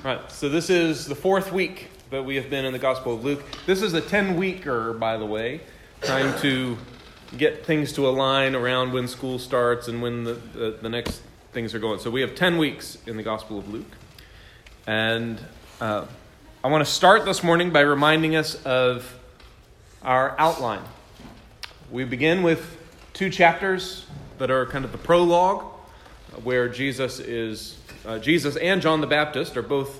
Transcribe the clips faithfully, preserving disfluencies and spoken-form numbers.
Right, so this is the fourth week that we have been in the Gospel of Luke. This is a ten-weeker, by the way, trying to get things to align around when school starts and when the, the, the next things are going. So we have ten weeks in the Gospel of Luke. And uh, I want to start this morning by reminding us of our outline. We begin with two chapters that are kind of the prologue, where Jesus is uh, Jesus and John the Baptist are both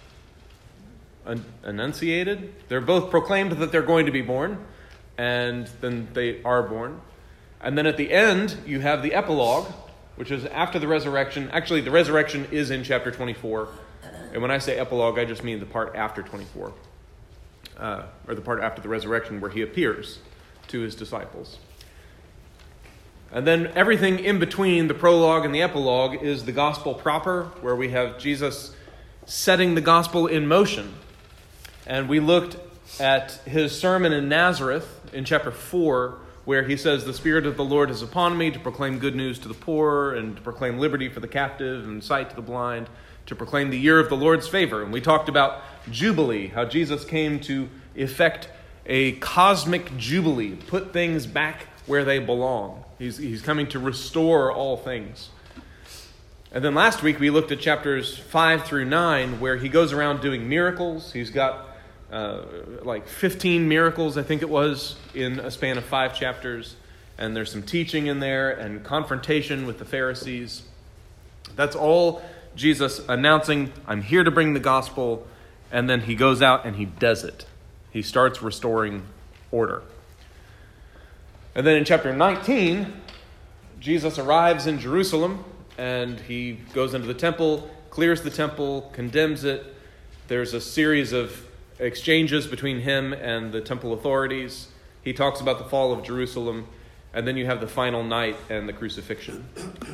enunciated. They're both proclaimed that they're going to be born, and then they are born. And then at the end, you have the epilogue, which is after the resurrection. Actually, the resurrection is in chapter twenty-four. And when I say epilogue, I just mean the part after twenty-four, uh, or the part after the resurrection where he appears to his disciples. And then everything in between the prologue and the epilogue is the gospel proper, where we have Jesus setting the gospel in motion. And we looked at his sermon in Nazareth in chapter four, where he says, "The Spirit of the Lord is upon me to proclaim good news to the poor and to proclaim liberty for the captive and sight to the blind, to proclaim the year of the Lord's favor." And we talked about Jubilee, how Jesus came to effect a cosmic jubilee, put things back where they belong. He's, he's coming to restore all things. And then last week we looked at chapters five through nine, where he goes around doing miracles. He's got uh, like fifteen miracles, I think it was, in a span of five chapters. And there's some teaching in there and confrontation with the Pharisees. That's all Jesus announcing, "I'm here to bring the gospel." And then he goes out and he does it. He starts restoring order. And then in chapter nineteen, Jesus arrives in Jerusalem, and he goes into the temple, clears the temple, condemns it. There's a series of exchanges between him and the temple authorities. He talks about the fall of Jerusalem, and then you have the final night and the crucifixion.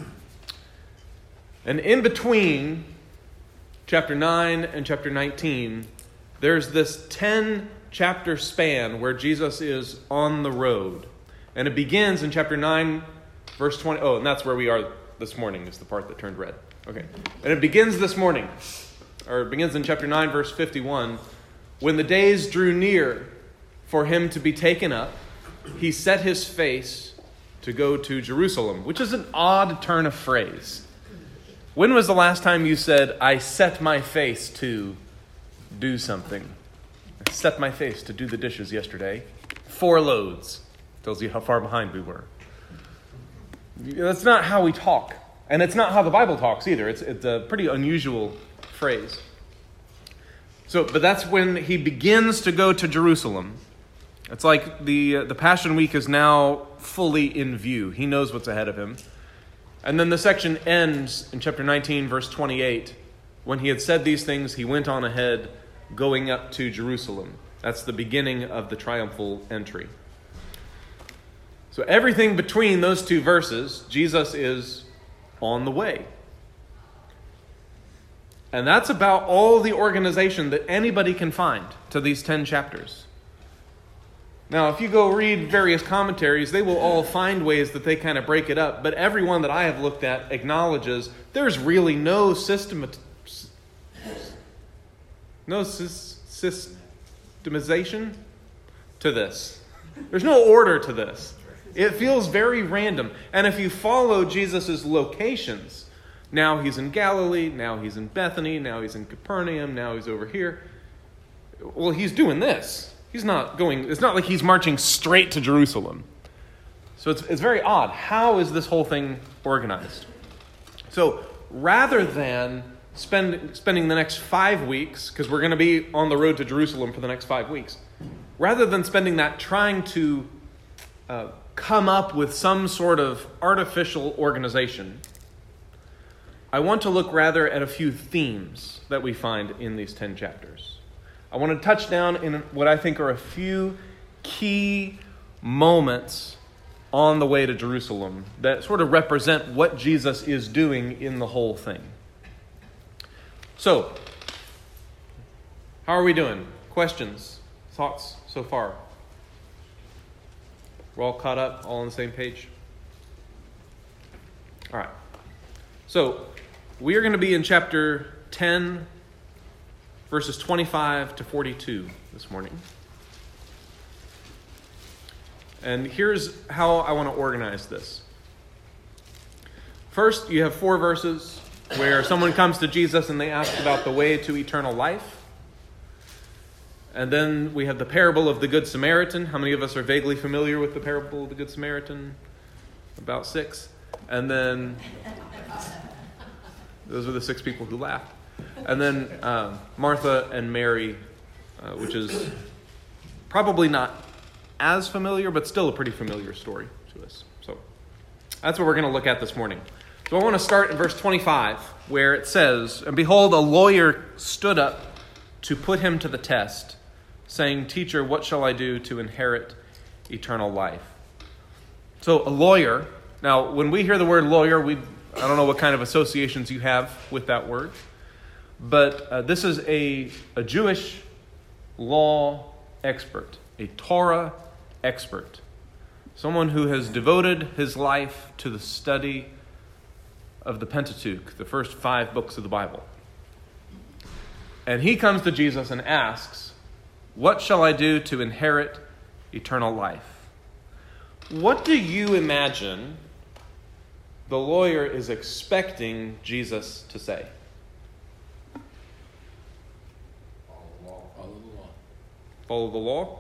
And in between chapter nine and chapter nineteen, there's this ten-chapter span where Jesus is on the road. And it begins in chapter nine, verse twenty. Oh, and that's where we are this morning, is the part that turned red. Okay. And it begins this morning, or it begins in chapter nine, verse fifty-one. "When the days drew near for him to be taken up, he set his face to go to Jerusalem," which is an odd turn of phrase. When was the last time you said, "I set my face to do something"? I set my face to do the dishes yesterday. Four loads. Tells you how far behind we were. That's not how we talk. And it's not how the Bible talks either. It's, it's a pretty unusual phrase. So, but that's when he begins to go to Jerusalem. It's like the, uh, the Passion Week is now fully in view. He knows what's ahead of him. And then the section ends in chapter nineteen, verse twenty-eight. "When he had said these things, he went on ahead, going up to Jerusalem." That's the beginning of the triumphal entry. So everything between those two verses, Jesus is on the way. And that's about all the organization that anybody can find to these ten chapters. Now, if you go read various commentaries, they will all find ways that they kind of break it up. But every one that I have looked at acknowledges there's really no system, no systemization to this. There's no order to this. It feels very random. And if you follow Jesus' locations, now he's in Galilee, now he's in Bethany, now he's in Capernaum, now he's over here. Well, he's doing this. He's not going, it's not like he's marching straight to Jerusalem. So it's, it's very odd. How is this whole thing organized? So rather than spend, spending the next five weeks, because we're going to be on the road to Jerusalem for the next five weeks, rather than spending that trying to uh, come up with some sort of artificial organization, I want to look rather at a few themes that we find in these ten chapters. I want to touch down in what I think are a few key moments on the way to Jerusalem that sort of represent what Jesus is doing in the whole thing. So, how are we doing? Questions, thoughts so far? We're all caught up, all on the same page? All right. So, we are going to be in chapter ten, verses twenty-five to forty-two this morning. And here's how I want to organize this. First, you have four verses where someone comes to Jesus and they ask about the way to eternal life. And then we have the parable of the Good Samaritan. How many of us are vaguely familiar with the parable of the Good Samaritan? About six. And then, those are the six people who laughed. And then uh, Martha and Mary, uh, which is probably not as familiar, but still a pretty familiar story to us. So that's what we're going to look at this morning. So I want to start in verse twenty-five, where it says, "And behold, a lawyer stood up to put him to the test, saying, 'Teacher, what shall I do to inherit eternal life?'" So a lawyer. Now, when we hear the word lawyer, we I don't know what kind of associations you have with that word, but uh, this is a, a Jewish law expert, a Torah expert, someone who has devoted his life to the study of the Pentateuch, the first five books of the Bible. And he comes to Jesus and asks, "What shall I do to inherit eternal life?" What do you imagine the lawyer is expecting Jesus to say? Follow the law. Follow the law. Follow the law?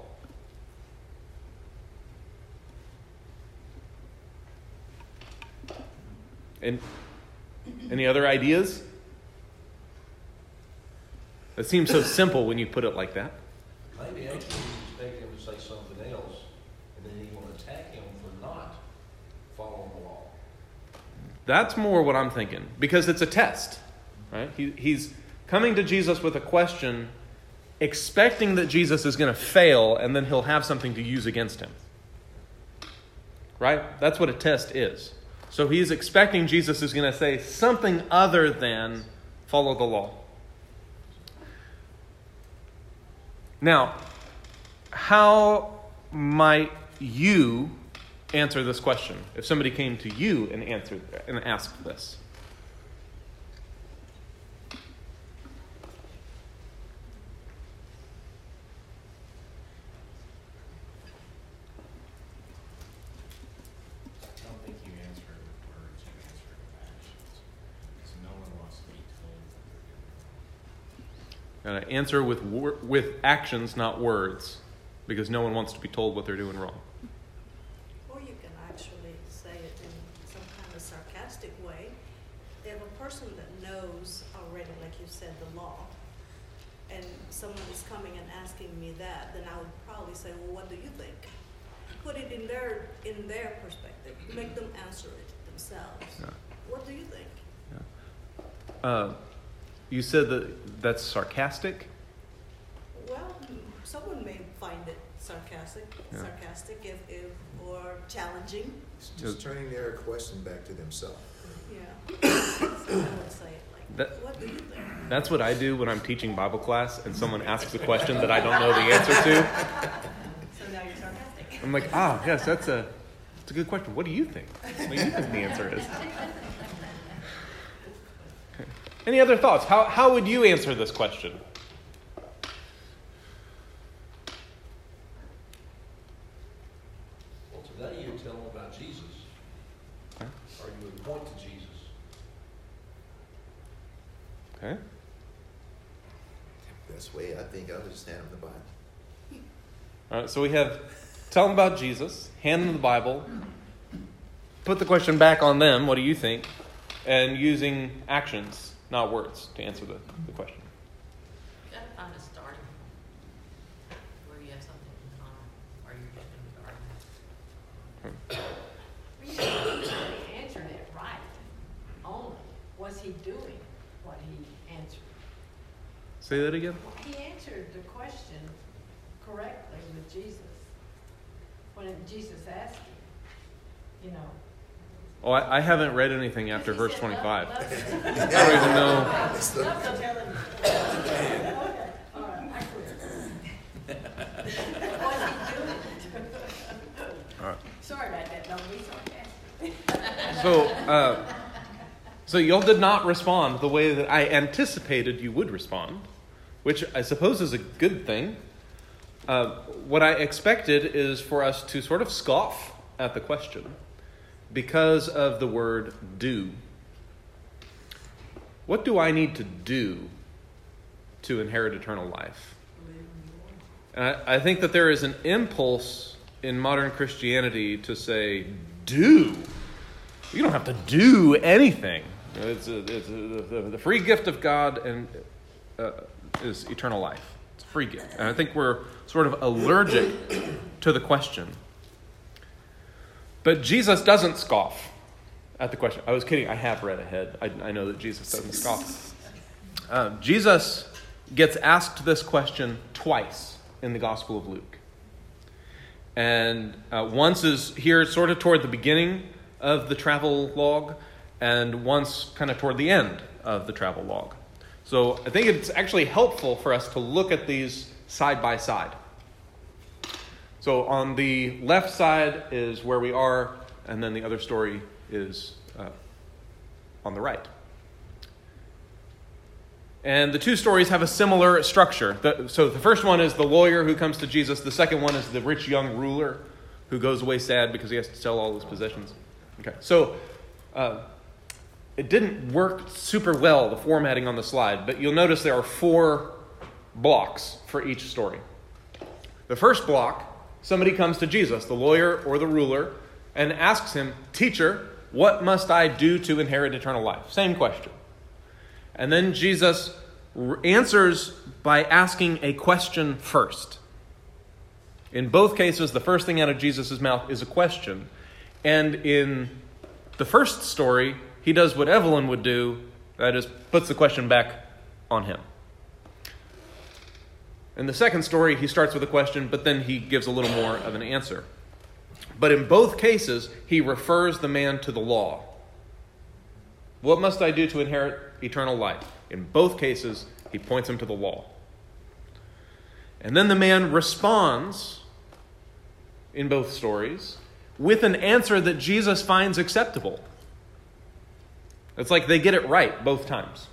And any other ideas? It seems so simple when you put it like that. Maybe actually you expect him to say something else, and then he will attack him for not following the law. That's more what I'm thinking, because it's a test, right? He, he's coming to Jesus with a question, expecting that Jesus is going to fail, and then he'll have something to use against him. Right? That's what a test is. So he's expecting Jesus is going to say something other than follow the law. Now, how might you answer this question if somebody came to you and answered and asked this? I don't think you answer it with words, you answer it with actions. Because no one wants to be told that they're doing wrong. Uh, answer with wor- with actions, not words, because no one wants to be told what they're doing wrong. Or you can actually say it in some kind of sarcastic way. If a person that knows already, like you said, the law, and someone is coming and asking me that, then I would probably say, well, what do you think? Put it in their in their perspective. Make them answer it themselves. Yeah. What do you think? Uh, you said that that's sarcastic? Well, someone may find it sarcastic, Yeah. sarcastic if, if or challenging. It's just turning their question back to themselves. Yeah. So I would say it like, That- what do you think? That's what I do when I'm teaching Bible class and someone asks a question that I don't know the answer to. So now you're sarcastic. I'm like, ah, yes, that's a, that's a good question. What do you think? What do you think the answer is? Okay. Any other thoughts? How, how would you answer this question? Well, today you tell them about Jesus, Okay. or you would point to Jesus. Okay. Best way, I think, I would just hand them the Bible. All right, so we have tell them about Jesus, hand them the Bible, put the question back on them, what do you think? And using actions, not words, to answer the, the question. You gotta find a starting point where you have something in common, or you're just gonna be arguing. He answered it right. Only was he doing what he answered? Say that again? He answered the question correctly with Jesus. When Jesus asked him, you know. Oh, I, I haven't read anything after He verse said, twenty-five. "Love- love- I don't even know. It's the- love to tell him." Okay, all right, I quit. Was he doing it? All right. Sorry about that, don't be sarcastic. So, uh, so y'all did not respond the way that I anticipated you would respond. which I suppose is a good thing. Uh, what I expected is for us to sort of scoff at the question because of the word do. What do I need to do to inherit eternal life? And I, I think that there is an impulse in modern Christianity to say, do. You don't have to do anything. It's, a, it's a, the, the free gift of God and uh, is eternal life. It's a free gift. And I think we're sort of allergic to the question. But Jesus doesn't scoff at the question. I was kidding. I have read ahead. I, I know that Jesus doesn't scoff. Uh, Jesus gets asked this question twice in the Gospel of Luke. And uh, once is here sort of toward the beginning of the travel log, and once kind of toward the end of the travel log. So I think it's actually helpful for us to look at these side by side. So on the left side is where we are, and then the other story is uh, on the right. And the two stories have a similar structure. The, so the first one is the lawyer who comes to Jesus. The second one is the rich young ruler who goes away sad because he has to sell all his possessions. Okay, so uh, it didn't work super well, the formatting on the slide, but you'll notice there are four blocks for each story. The first block, somebody comes to Jesus, the lawyer or the ruler, and asks him, "Teacher, what must I do to inherit eternal life?" Same question. And then Jesus answers by asking a question first. In both cases, the first thing out of Jesus' mouth is a question. And in the first story, he does what Evelyn would do, that is, puts the question back on him. In the second story, he starts with a question, but then he gives a little more of an answer. But in both cases, he refers the man to the law. What must I do to inherit eternal life? In both cases, he points him to the law. And then the man responds, in both stories, with an answer that Jesus finds acceptable. It's like they get it right both times.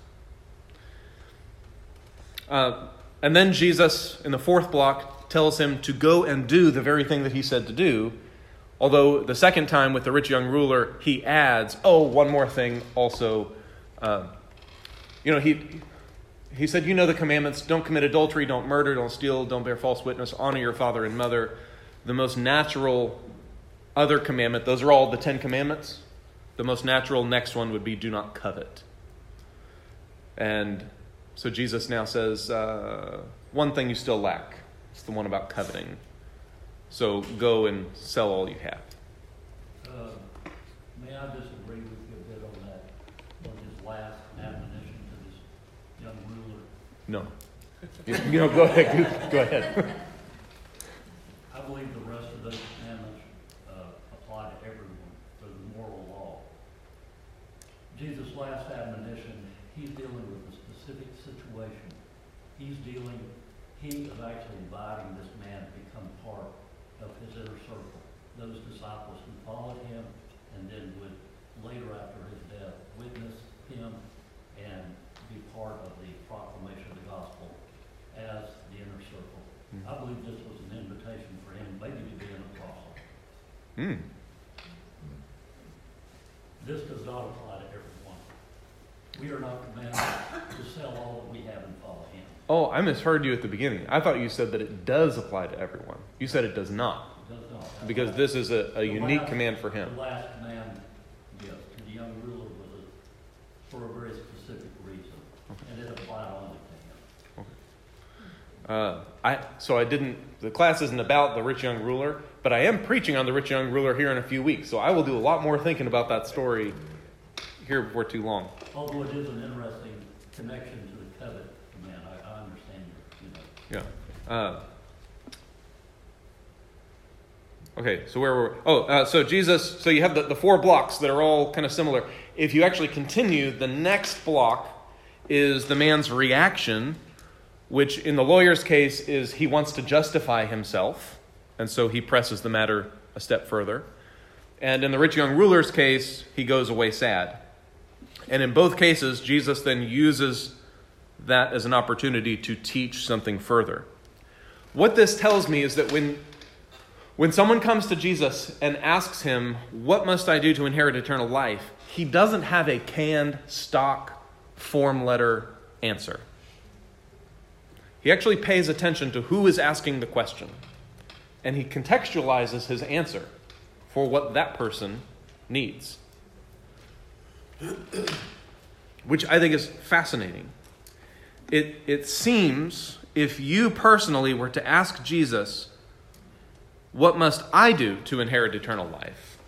Uh, and then Jesus, in the fourth block, tells him to go and do the very thing that he said to do. Although the second time with the rich young ruler, he adds, oh, one more thing also. Uh, you know, he he said, you know the commandments, don't commit adultery, don't murder, don't steal, don't bear false witness, honor your father and mother. The most natural other commandment, those are all the Ten Commandments. The most natural next one would be do not covet. And so Jesus now says, uh, one thing you still lack. It's the one about coveting. So go and sell all you have. Uh, may I disagree with you a bit on that, on his last admonition to this young ruler? No. You, you know, go ahead. Go ahead. I believe the rest of those commandments uh, apply to everyone for the moral law. Jesus' last admonition, he's dealing with a specific situation. He's dealing, he is actually inviting this man to become part of his inner circle. Those disciples who followed him and then would, later after his death, witness him and be part of the proclamation of the gospel as the inner circle. Mm. I believe this was an invitation for him maybe to be an apostle. Mm. This does not apply to everyone. We are not commanded to sell all that we have and follow him. Oh, I misheard you at the beginning. I thought you said that it does apply to everyone. You said it does not. It does not. Because this is a, a unique last, command for him. The last command, yes, to the young ruler was a, for a very specific reason. Okay. And it applied only to him. Okay. Uh, I so I didn't, the class isn't about the rich young ruler, but I am preaching on the rich young ruler here in a few weeks. So I will do a lot more thinking about that story here before too long. Although it is an interesting connection to the covet command, I, I understand you, you know. Yeah. Uh, okay, so where were we? Oh, uh, so Jesus, so you have the, the four blocks that are all kind of similar. If you actually continue, the next block is the man's reaction, which in the lawyer's case is he wants to justify himself, and so he presses the matter a step further. And in the rich young ruler's case, he goes away sad. And in both cases, Jesus then uses that as an opportunity to teach something further. What this tells me is that when, when someone comes to Jesus and asks him, what must I do to inherit eternal life? He doesn't have a canned, stock, form letter answer. He actually pays attention to who is asking the question, and he contextualizes his answer for what that person needs, which I think is fascinating. It, it seems if you personally were to ask Jesus, what must I do to inherit eternal life?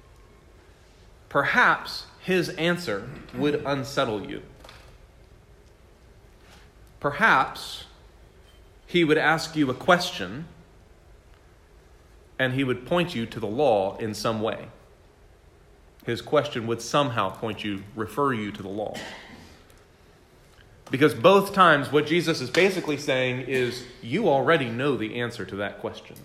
Perhaps his answer would unsettle you. Perhaps he would ask you a question and he would point you to the law in some way. His question would somehow point you, refer you to the law. Because both times what Jesus is basically saying is, you already know the answer to that question.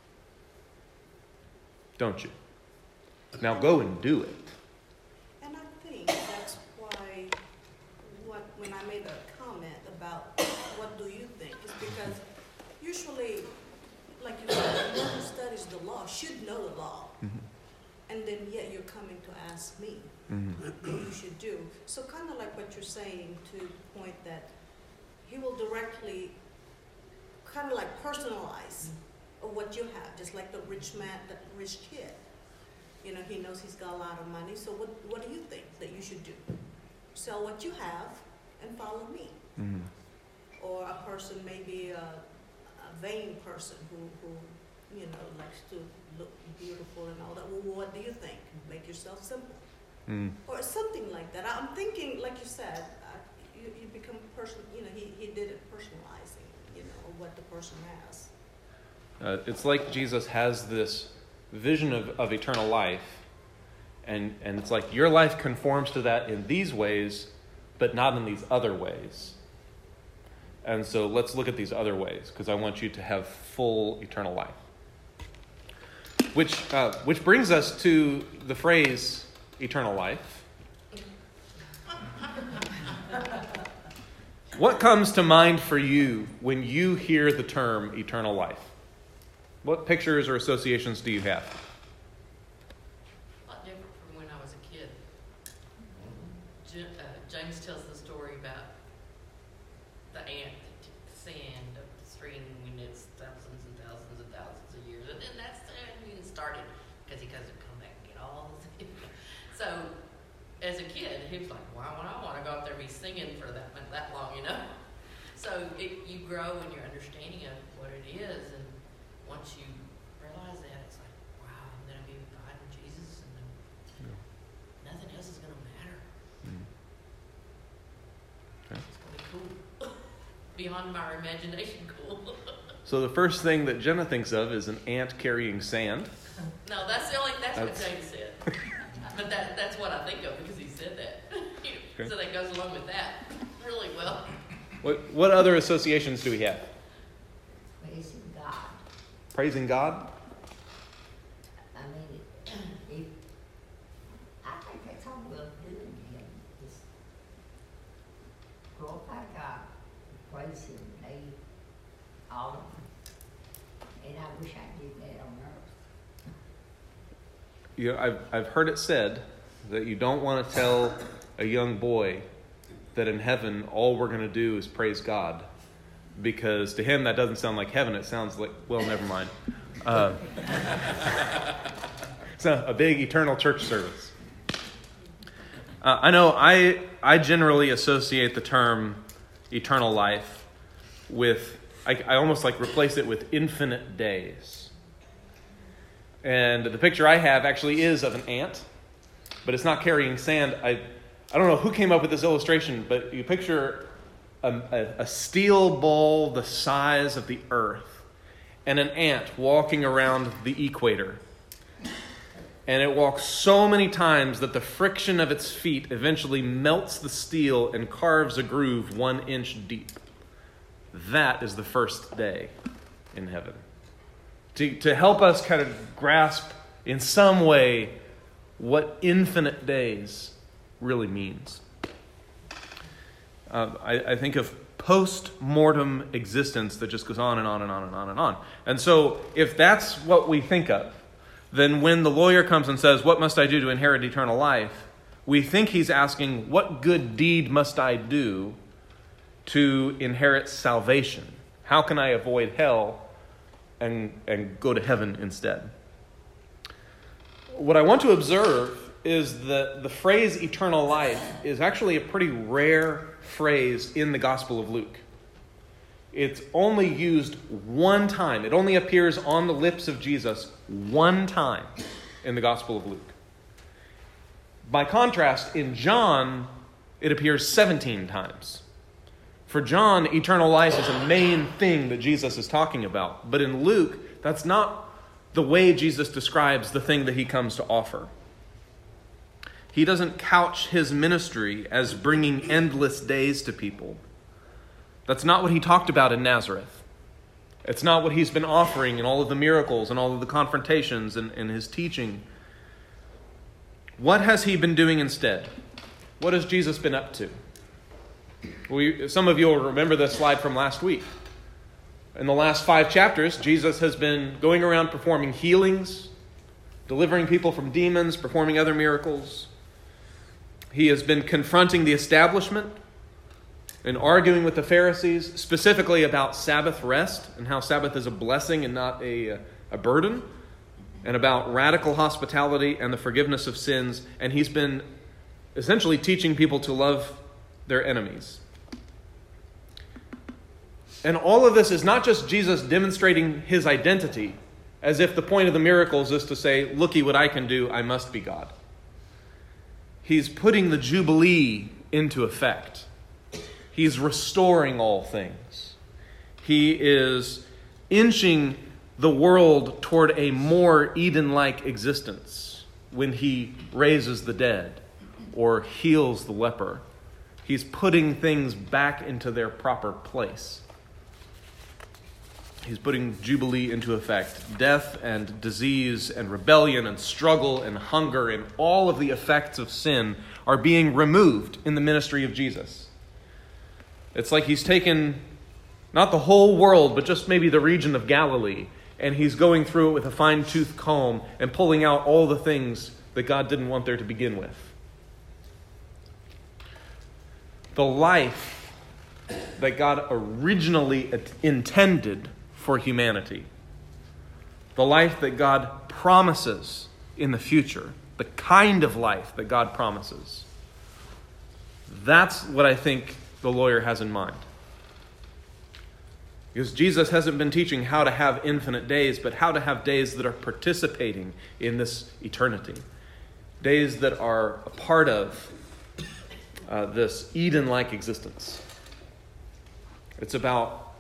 Don't you? Now go and do it. And I think that's why what, when I made a comment about what do you think, is because usually, like you said, anyone who studies the law should know the law. Mm-hmm. And then yet you're coming to ask me Mm-hmm. what you should do. So kind of like what you're saying, to the point that he will directly kind of like personalize of what you have, just like the rich man, the rich kid. You know, he knows he's got a lot of money, so what, what do you think that you should do? Sell what you have and follow me. Mm-hmm. Or a person, maybe a, a vain person who, who, you know, likes to look beautiful and all that. Well, what do you think? Make yourself simple. Mm. Or something like that. I'm thinking, like you said, uh, you, you become person. You know, he, he did it personalizing, you know, what the person has. Uh, it's like Jesus has this vision of, of eternal life, and, and it's like your life conforms to that in these ways, but not in these other ways. And so let's look at these other ways, because I want you to have full eternal life. Which, uh, which brings us to the phrase eternal life. What comes to mind for you when you hear the term eternal life? What pictures or associations do you have? A lot different from when I was a kid. J- uh, James tells the story about the ant that took the sand up the string when it's thousands and thousands and thousands of years. And then that's when it started, because he doesn't come back and get all the sand. So, as a kid, he was like, why would I want to go up there and be singing for that that long, you know? So, it, you grow in your understanding of what it is, and once you realize that, it's like, wow, I'm going to be abiding with Jesus, and then Yeah. nothing else is going to matter. Mm. Okay. It's going to be cool. Beyond my imagination, cool. So the first thing that Jenna thinks of is an ant carrying sand. No, that's the only, that's, That's- what James said. But that that's what I think of because he said that. Okay. So that goes along with that really well. What what other associations do we have? Praising God. Praising God? I mean, if, I think that's all we're doing here, is glorify God, praise Him, they, all of them. And I wish I did that on earth. You know, I've I've heard it said that you don't want to tell a young boy that in heaven all we're going to do is praise God, because to him that doesn't sound like heaven. It sounds like, well, never mind. Uh, it's a, a big eternal church service. Uh, I know I I generally associate the term eternal life with, I, I almost like replace it with infinite days. And the picture I have actually is of an ant, but it's not carrying sand. I I don't know who came up with this illustration, but you picture a, a, a steel ball the size of the earth and an ant walking around the equator. And it walks so many times that the friction of its feet eventually melts the steel and carves a groove one inch deep. That is the first day in heaven. To, to help us kind of grasp in some way what infinite days really means. Uh, I, I think of post-mortem existence that just goes on and on and on and on and on. And so if that's what we think of, then when the lawyer comes and says, what must I do to inherit eternal life? We think he's asking, what good deed must I do to inherit salvation? How can I avoid hell and, and go to heaven instead? What I want to observe is that the phrase eternal life is actually a pretty rare phrase in the Gospel of Luke. It's only used one time. It only appears on the lips of Jesus one time in the Gospel of Luke. By contrast, in John, it appears seventeen times. For John, eternal life is a main thing that Jesus is talking about. But in Luke, that's not the way Jesus describes the thing that he comes to offer. He doesn't couch his ministry as bringing endless days to people. That's not what he talked about in Nazareth. It's not what he's been offering in all of the miracles and all of the confrontations and, and his teaching. What has he been doing instead? What has Jesus been up to? We, some of you will remember this slide from last week. In the last five chapters, Jesus has been going around performing healings, delivering people from demons, performing other miracles. He has been confronting the establishment and arguing with the Pharisees, specifically about Sabbath rest and how Sabbath is a blessing and not a, a burden, and about radical hospitality and the forgiveness of sins. And he's been essentially teaching people to love their enemies. And all of this is not just Jesus demonstrating his identity, as if the point of the miracles is to say, looky what I can do, I must be God. He's putting the Jubilee into effect. He's restoring all things. He is inching the world toward a more Eden-like existence when he raises the dead or heals the leper. He's putting things back into their proper place. He's putting Jubilee into effect. Death and disease and rebellion and struggle and hunger and all of the effects of sin are being removed in the ministry of Jesus. It's like he's taken not the whole world, but just maybe the region of Galilee, and he's going through it with a fine-tooth comb and pulling out all the things that God didn't want there to begin with. The life that God originally intended for humanity, the life that God promises in the future, the kind of life that God promises, that's what I think the lawyer has in mind. Because Jesus hasn't been teaching how to have infinite days, but how to have days that are participating in this eternity. Days that are a part of uh, this Eden-like existence. It's about,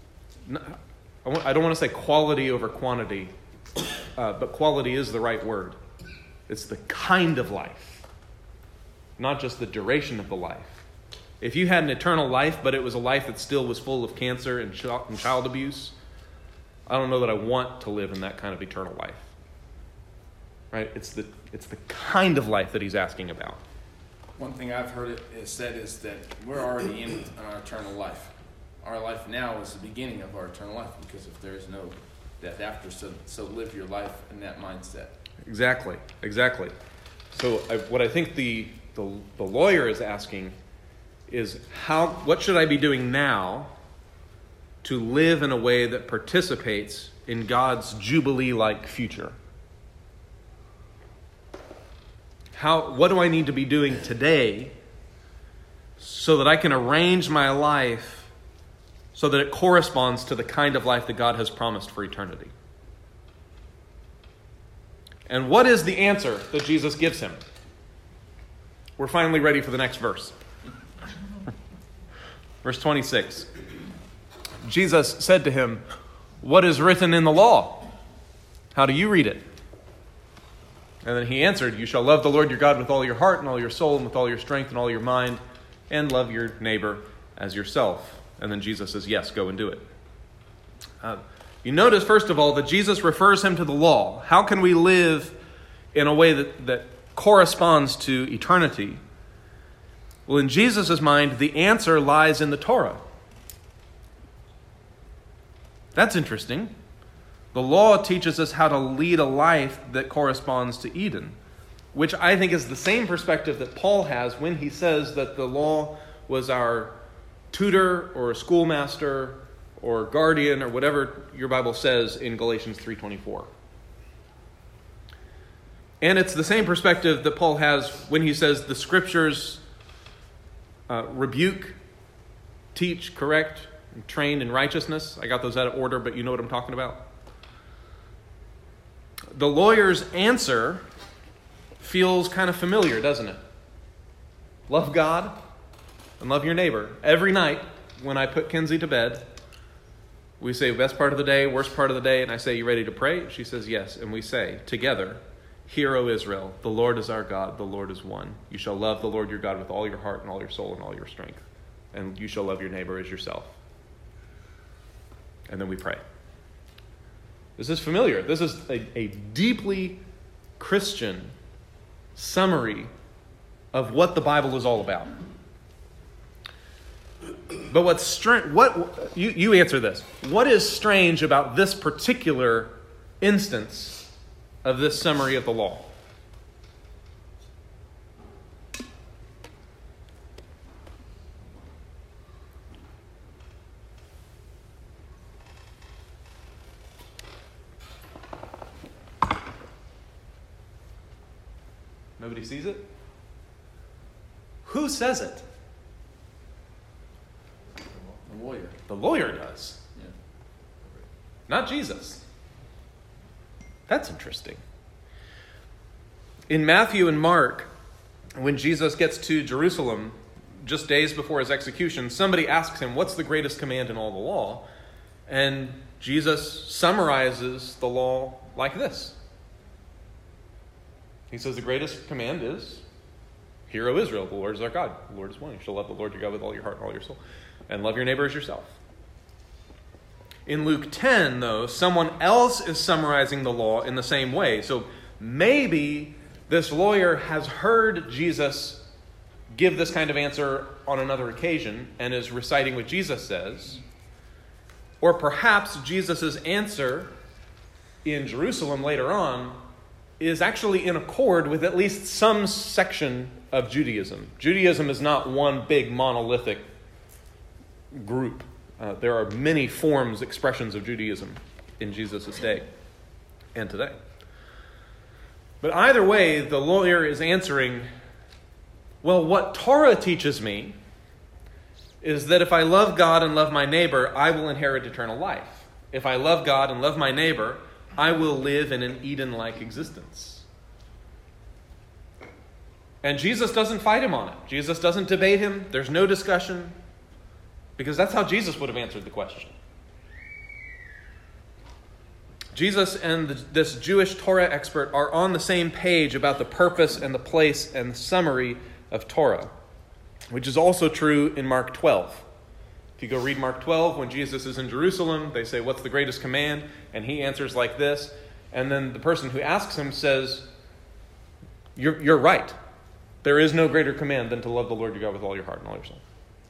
I don't want to say quality over quantity, uh, but quality is the right word. It's the kind of life, not just the duration of the life. If you had an eternal life, but it was a life that still was full of cancer and child abuse, I don't know that I want to live in that kind of eternal life. Right? It's the it's the kind of life that he's asking about. One thing I've heard it is said is that we're already in our eternal life. Our life now is the beginning of our eternal life, because if there is no death after, so so live your life in that mindset. Exactly, exactly. So I, what I think the, the the lawyer is asking is how what should I be doing now to live in a way that participates in God's Jubilee-like future? How what do I need to be doing today so that I can arrange my life so that it corresponds to the kind of life that God has promised for eternity? And what is the answer that Jesus gives him? We're finally ready for the next verse. Verse twenty-six. Jesus said to him, "What is written in the law? How do you read it?" And then he answered, "You shall love the Lord your God with all your heart and all your soul and with all your strength and all your mind, and love your neighbor as yourself." And then Jesus says, "Yes, go and do it." Uh, you notice, first of all, that Jesus refers him to the law. How can we live in a way that, that corresponds to eternity? Well, in Jesus' mind, the answer lies in the Torah. That's interesting. The law teaches us how to lead a life that corresponds to Eden, which I think is the same perspective that Paul has when he says that the law was our tutor or schoolmaster or guardian or whatever your Bible says in Galatians three twenty-four. And it's the same perspective that Paul has when he says the Scriptures uh, rebuke, teach, correct, and train in righteousness. I got those out of order, but you know what I'm talking about. The lawyer's answer feels kind of familiar, doesn't it? Love God and love your neighbor. Every night when I put Kenzie to bed, we say best part of the day, worst part of the day, and I say, you ready to pray? She says yes, and we say together, Hear, O Israel, the Lord is our God, the Lord is one. You shall love the Lord your God with all your heart and all your soul and all your strength. And you shall love your neighbor as yourself. And then we pray. This is familiar. This is a, a deeply Christian summary of what the Bible is all about. But what's strange, what you, you answer this. What is strange about this particular instance of this summary of the law? Nobody sees it? Who says it? The lawyer. The lawyer does. Yeah. Not Jesus. That's interesting. In Matthew and Mark, when Jesus gets to Jerusalem, just days before his execution, somebody asks him, what's the greatest command in all the law? And Jesus summarizes the law like this. He says the greatest command is, Hear, O Israel, the Lord is our God. The Lord is one. You shall love the Lord your God with all your heart and all your soul. And love your neighbor as yourself. In Luke ten, though, someone else is summarizing the law in the same way. So maybe this lawyer has heard Jesus give this kind of answer on another occasion and is reciting what Jesus says. Or perhaps Jesus' answer in Jerusalem later on is actually in accord with at least some section of Judaism. Judaism is not one big monolithic group. Uh, there are many forms, expressions of Judaism in Jesus' day and today. But either way, the lawyer is answering, well, what Torah teaches me is that if I love God and love my neighbor, I will inherit eternal life. If I love God and love my neighbor, I will live in an Eden-like existence. And Jesus doesn't fight him on it. Jesus doesn't debate him. There's no discussion. Because that's how Jesus would have answered the question. Jesus and the, this Jewish Torah expert are on the same page about the purpose and the place and the summary of Torah, which is also true in Mark twelve. If you go read Mark twelve, when Jesus is in Jerusalem, they say, what's the greatest command? And he answers like this. And then the person who asks him says, you're, you're right. There is no greater command than to love the Lord your God with all your heart and all your soul.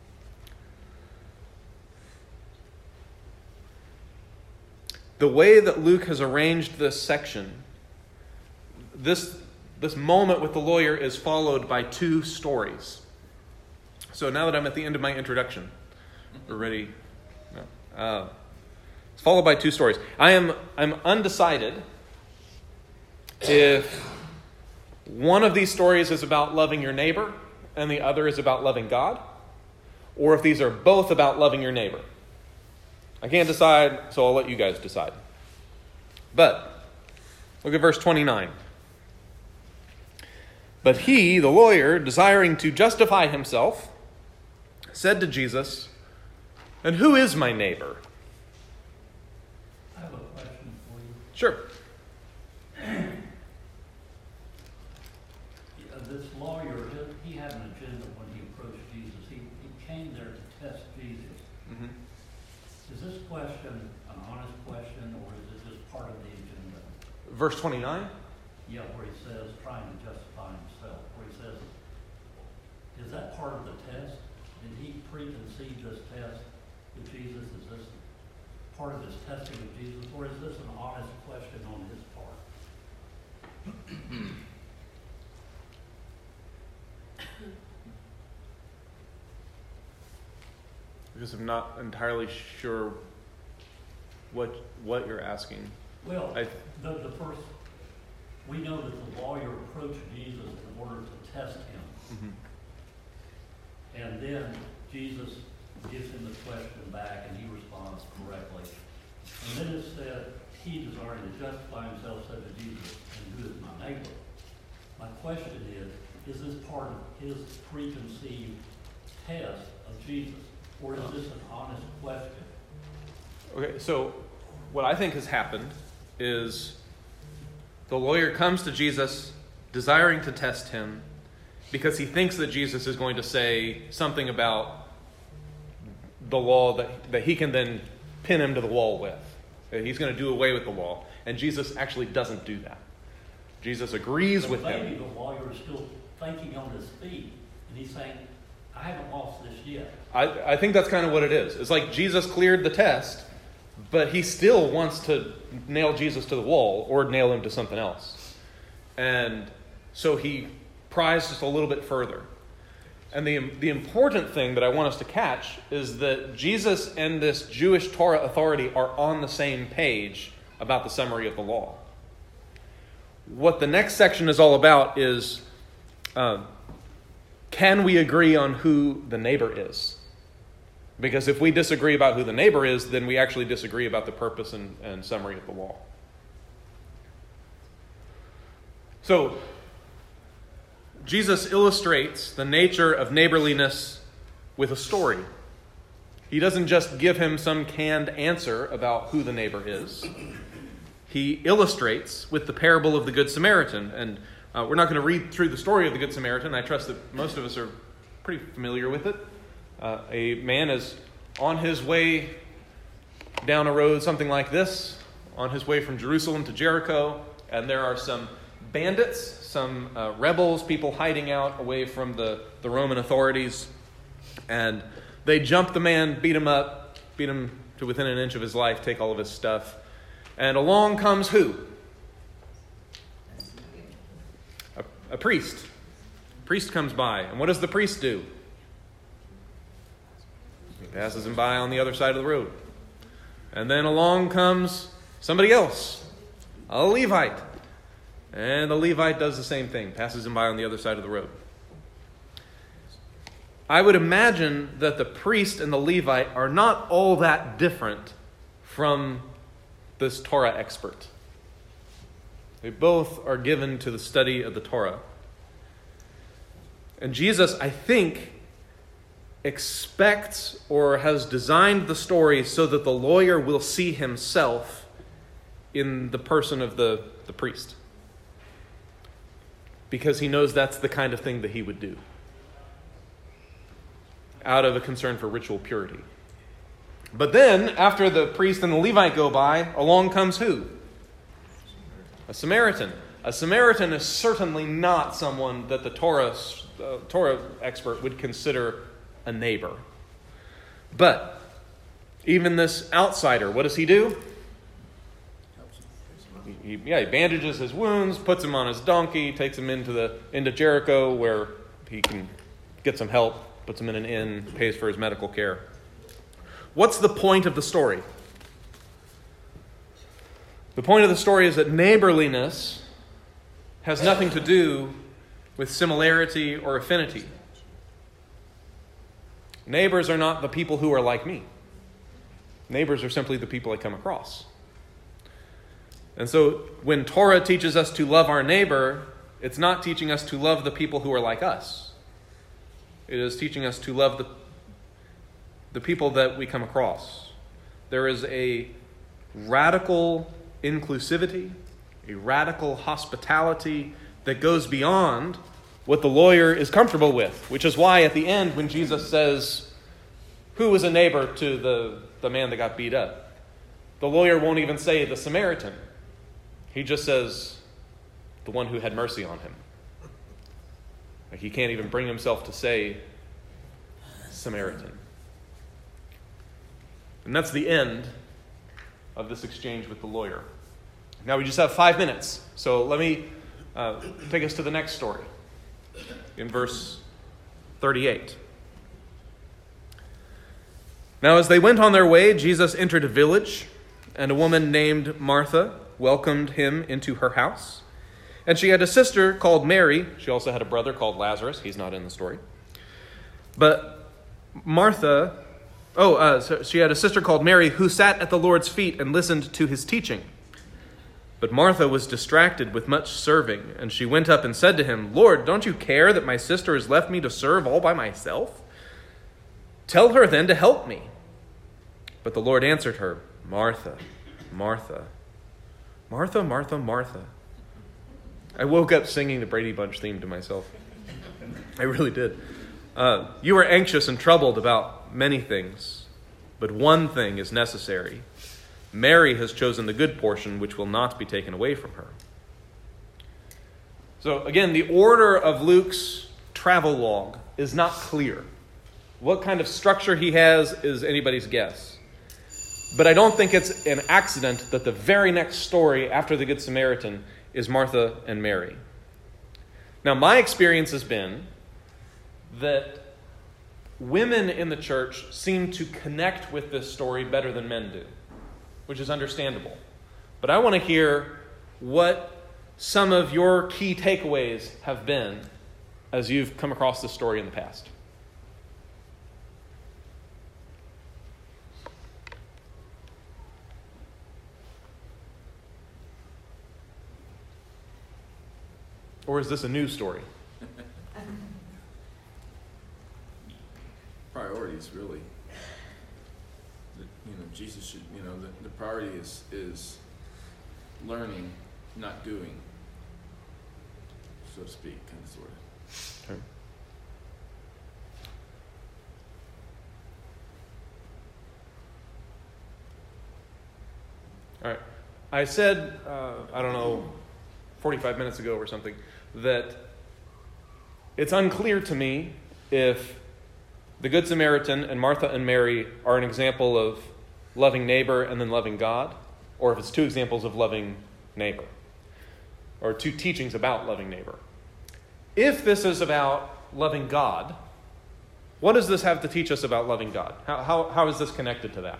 The way that Luke has arranged this section, this, this moment with the lawyer is followed by two stories. So now that I'm at the end of my introduction, we're ready. No. Uh, it's followed by two stories. I am I'm undecided if one of these stories is about loving your neighbor and the other is about loving God, or if these are both about loving your neighbor. I can't decide, so I'll let you guys decide. But look at verse twenty-nine. But he, the lawyer, desiring to justify himself, said to Jesus, and who is my neighbor? I have a question for you. Sure. Yeah, This lawyer, he had an agenda when he approached Jesus. He, he came there to test Jesus. Mm-hmm. Is this question an honest question, or is it just part of the agenda? Verse twenty-nine? Yeah, where he says, trying to justify himself, where he says, is that part of the test? Did he preconceive this test with Jesus? Is this part of his testing of Jesus, or is this an honest question on his part? Because I'm not entirely sure what what you're asking. Well, I, the, the first, we know that the lawyer approached Jesus in order to test him. mhm. And then Jesus gives him the question back and he responds correctly. And then it said, he desiring to justify himself said to Jesus, and who is my neighbor? My question is, is this part of his preconceived test of Jesus? Or is this an honest question? Okay, so what I think has happened is the lawyer comes to Jesus desiring to test him because he thinks that Jesus is going to say something about the law that, that he can then pin him to the wall with. He's going to do away with the law. And Jesus actually doesn't do that. Jesus agrees But with maybe him. the lawyer is still thinking on his feet, and he's saying, I haven't lost this yet. I, I think that's kind of what it is. It's like Jesus cleared the test, but he still wants to nail Jesus to the wall or nail him to something else. And so he pries just a little bit further. And the, the important thing that I want us to catch is that Jesus and this Jewish Torah authority are on the same page about the summary of the law. What the next section is all about is, uh, can we agree on who the neighbor is? Because if we disagree about who the neighbor is, then we actually disagree about the purpose and, and summary of the law. So, Jesus illustrates the nature of neighborliness with a story. He doesn't just give him some canned answer about who the neighbor is. He illustrates with the parable of the Good Samaritan. And uh, we're not going to read through the story of the Good Samaritan. I trust that most of us are pretty familiar with it. Uh, a man is on his way down a road, something like this, on his way from Jerusalem to Jericho, and there are some bandits, some uh, rebels, people hiding out away from the, the Roman authorities, and they jump the man, beat him up, beat him to within an inch of his life, take all of his stuff, and along comes who? A, a priest. A priest comes by, and what does the priest do? He passes him by on the other side of the road. And then along comes somebody else, a Levite. And the Levite does the same thing, passes him by on the other side of the road. I would imagine that the priest and the Levite are not all that different from this Torah expert. They both are given to the study of the Torah. And Jesus, I think, expects or has designed the story so that the lawyer will see himself in the person of the, the priest. Because he knows that's the kind of thing that he would do, out of a concern for ritual purity. But then, after the priest and the Levite go by, along comes who? A Samaritan. A Samaritan is certainly not someone that the Torah, uh, Torah expert would consider a neighbor. But even this outsider, what does he do? He, yeah, he bandages his wounds, puts him on his donkey, takes him into the into Jericho where he can get some help, puts him in an inn, pays for his medical care. What's the point of the story? The point of the story is that neighborliness has nothing to do with similarity or affinity. Neighbors are not the people who are like me. Neighbors are simply the people I come across. And so when Torah teaches us to love our neighbor, it's not teaching us to love the people who are like us. It is teaching us to love the, the people that we come across. There is a radical inclusivity, a radical hospitality that goes beyond what the lawyer is comfortable with, which is why at the end when Jesus says, who was a neighbor to the, the man that got beat up? The lawyer won't even say the Samaritan. He just says, the one who had mercy on him. Like he can't even bring himself to say Samaritan. And that's the end of this exchange with the lawyer. Now we just have five minutes, so let me uh, take us to the next story in verse thirty-eight. Now as they went on their way, Jesus entered a village, and a woman named Martha welcomed him into her house. And she had a sister called Mary. She also had a brother called Lazarus. He's not in the story. But Martha, oh, uh, so she had a sister called Mary who sat at the Lord's feet and listened to his teaching. But Martha was distracted with much serving, and she went up and said to him, Lord, don't you care that my sister has left me to serve all by myself? Tell her then to help me. But the Lord answered her, Martha, Martha, Martha, Martha, Martha. I woke up singing the Brady Bunch theme to myself. I really did. Uh, you are anxious and troubled about many things, but one thing is necessary. Mary has chosen the good portion, which will not be taken away from her. So again, the order of Luke's travel log is not clear. What kind of structure he has is anybody's guess. But I don't think it's an accident that the very next story after the Good Samaritan is Martha and Mary. Now, my experience has been that women in the church seem to connect with this story better than men do, which is understandable. But I want to hear what some of your key takeaways have been as you've come across this story in the past. Or is this a new story? Priorities, really. The, you know, Jesus should, you know, the, the priority is, is learning, not doing, so to speak, kind of sort of. Okay. All right. I said, uh, I don't know, forty-five minutes ago or something, that it's unclear to me if the Good Samaritan and Martha and Mary are an example of loving neighbor and then loving God, or if it's two examples of loving neighbor, or two teachings about loving neighbor. If this is about loving God, what does this have to teach us about loving God? How, how, how is this connected to that?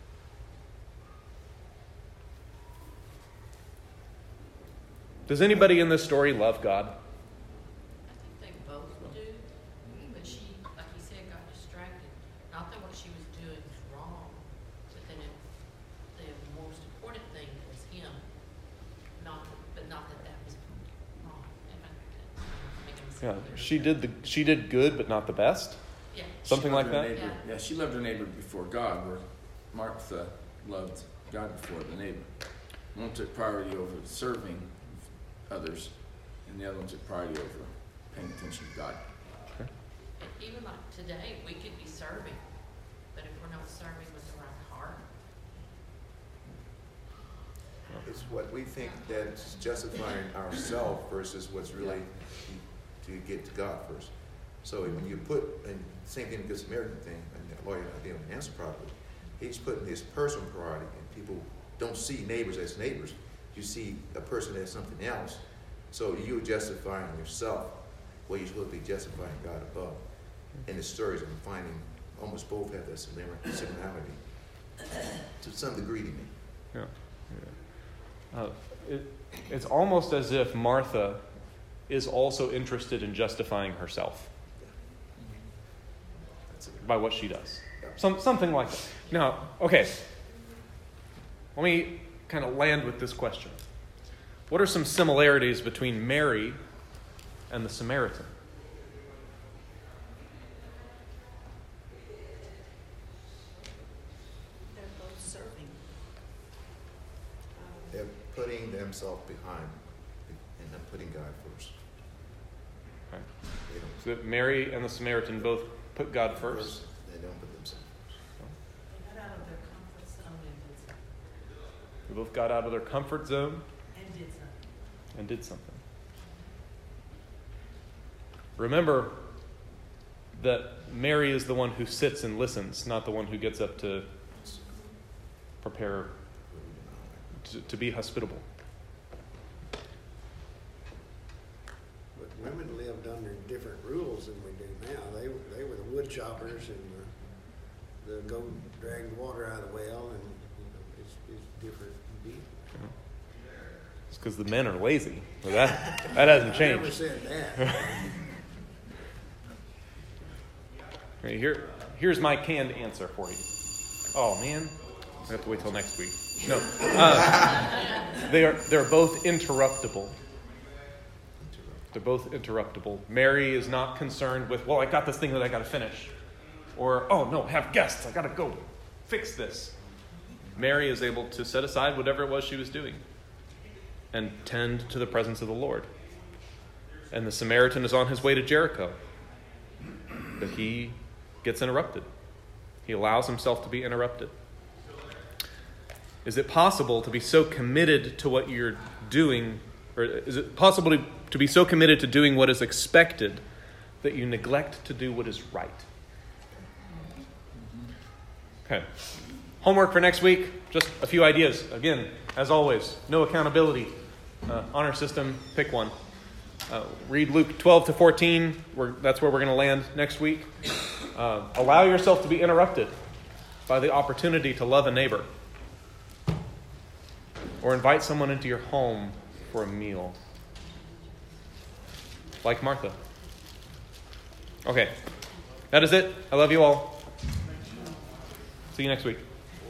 Does anybody in this story love God? I think they both do, but she, like you said, got distracted. Not that what she was doing was wrong, but then it, the most important thing was him. Not, but not that that was wrong. Am I making sense? Yeah, she did the she did good, but not the best. Yeah. Something She like loved her that. neighbor. Yeah. Yeah, she loved her neighbor before God, where Martha loved God before the neighbor. One took priority over serving others, and the other one took priority over paying attention to God. But even like today, we could be serving, but if we're not serving with the right heart, It's what we think that's justifying ourselves versus what's really to get to God first. So when you put, and same thing with the Good Samaritan thing, and the lawyer I didn't answer properly, he's putting his personal priority, and people don't see neighbors as neighbors. You see a person as something else. So you're justifying yourself where you're supposed to be justifying God above. And the stories I'm finding almost both have that similarity to some degree to me. Yeah. yeah. Uh, it, it's almost as if Martha is also interested in justifying herself by what she does. Some, something like that. Now, okay. Let me kind of land with this question. What are some similarities between Mary and the Samaritan? They're both serving. Um, They're putting themselves behind and not putting God first. Okay. They don't So that Mary and the Samaritan both put God first. They don't put themselves They got out of their comfort zone and did something. They both got out of their comfort zone And did something. and did something. remember that Mary is the one who sits and listens, not the one who gets up to prepare to, to be hospitable. But women lived under different rules than we do now. They, they were the wood choppers and the, the go drag the water out of the well, and you know, it's, it's different deal. It's because the men are lazy. Well, that, that hasn't I never changed. said that. Right, here, here's my canned answer for you. Oh, man. I have to wait till next week. No. Uh, they are, they're both interruptible. They're both interruptible. Mary is not concerned with, well, I got this thing that I got to finish. Or, oh, no, have guests. I got to go fix this. Mary is able to set aside whatever it was she was doing and tend to the presence of the Lord. And the Samaritan is on his way to Jericho. But he gets interrupted. He allows himself to be interrupted. Is it possible to be so committed to what you're doing, or is it possible to, to be so committed to doing what is expected that you neglect to do what is right? Okay. Homework for next week, just a few ideas. Again, as always, no accountability. Uh, honor system, pick one. Uh, read Luke twelve to fourteen. We're, that's where we're going to land next week. Uh, allow yourself to be interrupted by the opportunity to love a neighbor. Or invite someone into your home for a meal. Like Martha. Okay. That is it. I love you all. See you next week.